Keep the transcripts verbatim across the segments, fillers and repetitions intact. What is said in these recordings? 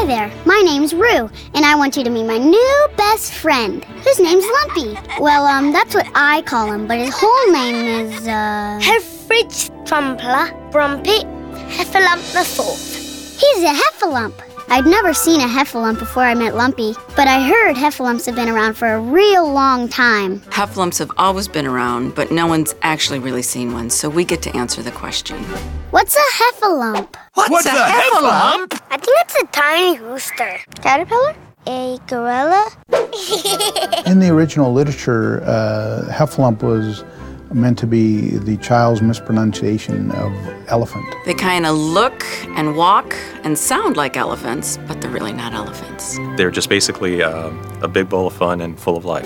Hi there, my name's Rue, and I want you to meet my new best friend. His name's Lumpy. Well, um, that's what I call him, but his whole name is, uh... Helfrich Trumpler Brumpy Heffalump the Fourth. He's a heffalump. I'd never seen a heffalump before I met Lumpy, but I heard heffalumps have been around for a real long time. Heffalumps have always been around, but no one's actually really seen one, so we get to answer the question. What's a heffalump? What's, What's a, a heffalump? I think it's a tiny rooster. Caterpillar? A gorilla? In the original literature, uh, heffalump was meant to be the child's mispronunciation of elephant. They kind of look and walk and sound like elephants, but they're really not elephants. They're just basically uh, a big bowl of fun and full of life.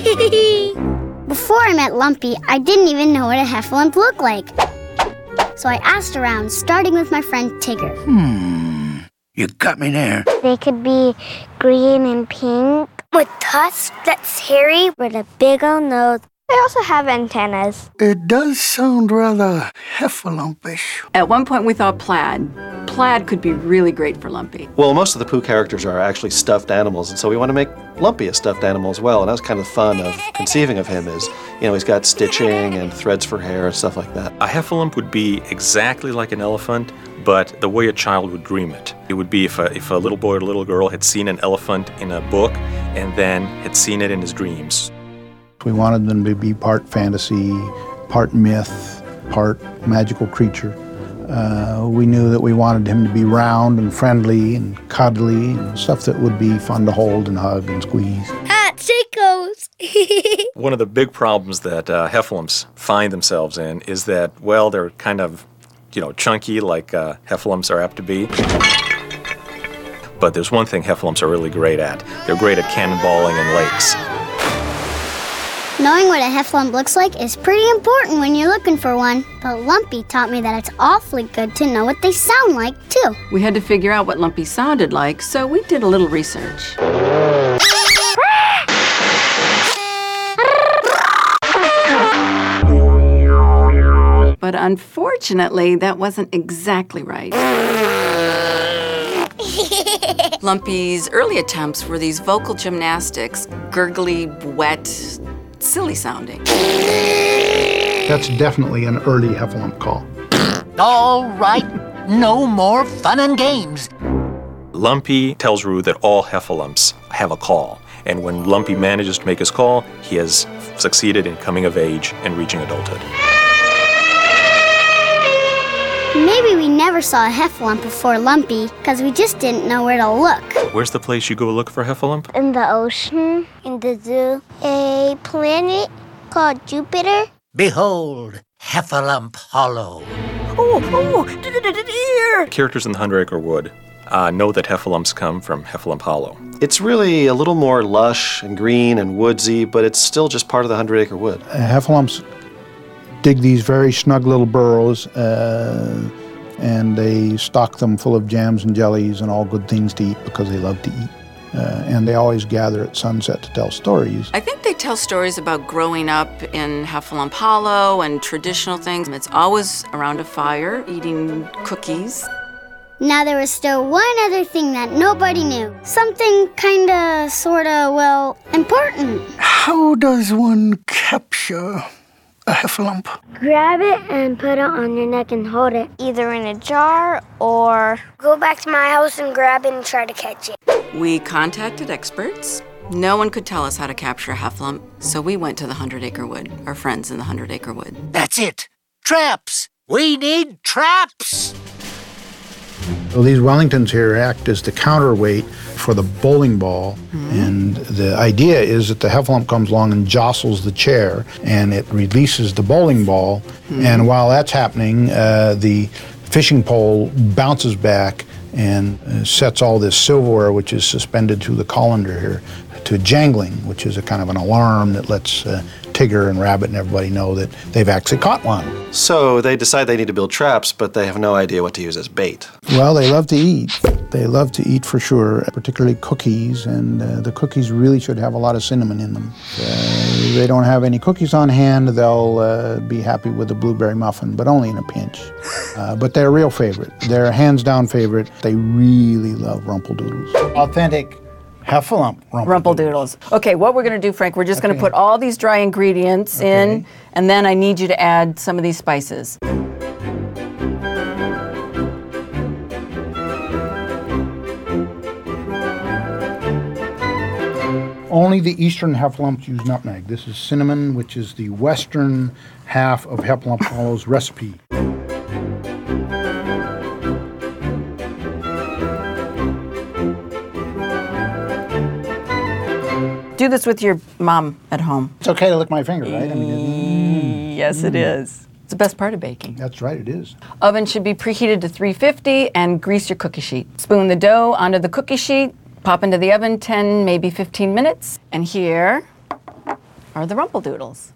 Before I met Lumpy, I didn't even know what a heffalump looked like. So I asked around, starting with my friend Tigger. Hmm, you got me there. They could be green and pink, with tusks that's hairy, with a big old nose. They also have antennas. It does sound rather heffalumpish. At one point we thought plaid. Plaid could be really great for Lumpy. Well, most of the Pooh characters are actually stuffed animals, and so we want to make Lumpy a stuffed animal as well, and that was kind of the fun of conceiving of him is, you know, he's got stitching and threads for hair and stuff like that. A heffalump would be exactly like an elephant, but the way a child would dream it. It would be if a, if a little boy or a little girl had seen an elephant in a book and then had seen it in his dreams. We wanted them to be part fantasy, part myth, part magical creature. Uh, we knew that we wanted him to be round and friendly and cuddly and stuff that would be fun to hold and hug and squeeze. Ah, Chico's! One of the big problems that uh, heffalumps find themselves in is that, well, they're kind of, you know, chunky like uh, heffalumps are apt to be. But there's one thing heffalumps are really great at. They're great at cannonballing in lakes. Knowing what a heffalump looks like is pretty important when you're looking for one, but Lumpy taught me that it's awfully good to know what they sound like, too. We had to figure out what Lumpy sounded like, so we did a little research. But unfortunately, that wasn't exactly right. Lumpy's early attempts were these vocal gymnastics, gurgly, wet, silly sounding. That's definitely an early heffalump call. All right, no more fun and games. Lumpy tells Rue that all heffalumps have a call, and when Lumpy manages to make his call, he has succeeded in coming of age and reaching adulthood. Maybe we never saw a heffalump before Lumpy, because we just didn't know where to look. Where's the place you go look for a heffalump? In the ocean, in the zoo, a planet called Jupiter. Behold, Heffalump Hollow. Oh, oh, dear! Characters in the Hundred Acre Wood uh, know that heffalumps come from Heffalump Hollow. It's really a little more lush and green and woodsy, but it's still just part of the Hundred Acre Wood. Uh, heffalumps dig these very snug little burrows, uh, and they stock them full of jams and jellies and all good things to eat because they love to eat. Uh, and they always gather at sunset to tell stories. I think they tell stories about growing up in Heffalump Hollow and traditional things. It's always around a fire, eating cookies. Now there was still one other thing that nobody knew. Something kinda, sorta, well, important. How does one capture a heffalump? Grab it and put it on your neck and hold it, either in a jar or go back to my house and grab it and try to catch it. We contacted experts. No one could tell us how to capture a heffalump, so we went to the Hundred Acre Wood, our friends in the Hundred Acre Wood. That's it. Traps. We need traps. So these Wellingtons here act as the counterweight for the bowling ball, mm-hmm. and the idea is that the heffalump comes along and jostles the chair, and it releases the bowling ball, mm-hmm. and while that's happening, uh, the fishing pole bounces back and uh, sets all this silverware, which is suspended to the colander here, to jangling, which is a kind of an alarm that lets uh, Tigger and Rabbit and everybody know that they've actually caught one. So they decide they need to build traps, but they have no idea what to use as bait. Well, they love to eat. They love to eat for sure, particularly cookies, and uh, the cookies really should have a lot of cinnamon in them. Uh, they don't have any cookies on hand, they'll uh, be happy with a blueberry muffin, but only in a pinch. Uh, but they're a real favorite. They're a hands-down favorite. They really love Rumpledoodles. Authentic Heffalump Rumpledoodles. Rumpledoodles. Okay, what we're going to do, Frank, we're just Okay. going to put all these dry ingredients Okay. in, and then I need you to add some of these spices. Only the eastern Heffalumps use nutmeg. This is cinnamon, which is the western half of Heffalump Hollow's recipe. Do this with your mom at home. It's okay to lick my finger, right? I mean, Yes, it is. It's the best part of baking. that's right, it is. Oven should be preheated to three fifty and grease your cookie sheet. Spoon the dough onto the cookie sheet, pop into the oven ten, maybe fifteen minutes, and here are the Rumpledoodles.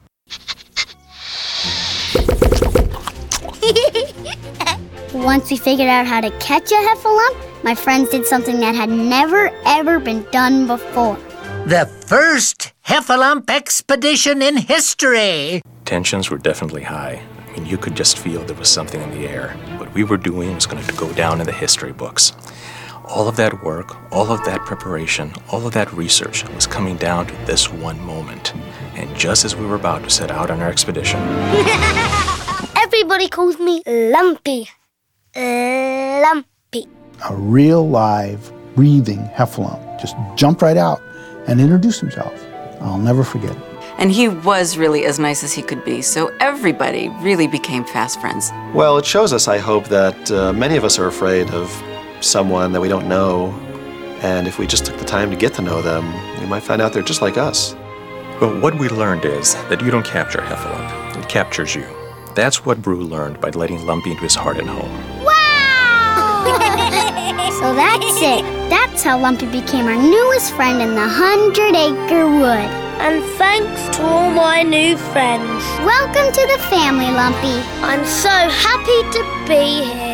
Once we figured out how to catch a Heffalump, my friends did something that had never, ever been done before. The first Heffalump expedition in history. Tensions were definitely high. I mean, you could just feel there was something in the air. What we were doing was going to go down in the history books. All of that work, all of that preparation, all of that research was coming down to this one moment. And just as we were about to set out on our expedition, Everybody calls me Lumpy. Lumpy. A real live, breathing Heffalump just jumped right out and introduced himself. I'll never forget it. And he was really as nice as he could be, so everybody really became fast friends. Well, it shows us, I hope, that uh, many of us are afraid of someone that we don't know, and if we just took the time to get to know them, we might find out they're just like us. well, what we learned is that you don't capture Heffalump. It captures you. That's what Brew learned by letting Lumpy into his heart and home. So that's it. That's how Lumpy became our newest friend in the Hundred Acre Wood. And thanks to all my new friends. Welcome to the family, Lumpy. I'm so happy to be here.